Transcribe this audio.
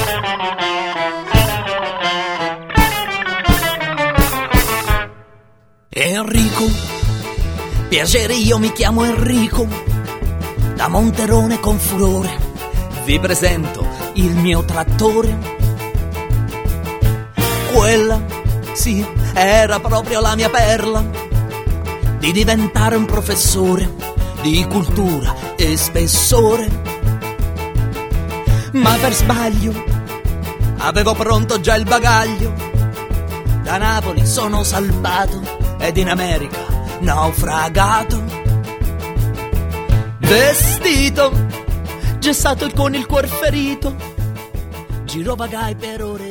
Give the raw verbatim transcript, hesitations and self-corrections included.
Enrico, piacere, io mi chiamo Enrico, da Monterone con furore vi presento il mio trattore. Quella, sì, era proprio la mia perla, di diventare un professore di cultura e spessore. Ma per sbaglio avevo pronto già il bagaglio, da Napoli sono salpato ed in America naufragato. Vestito, gessato con il cuor ferito, girovagai per ore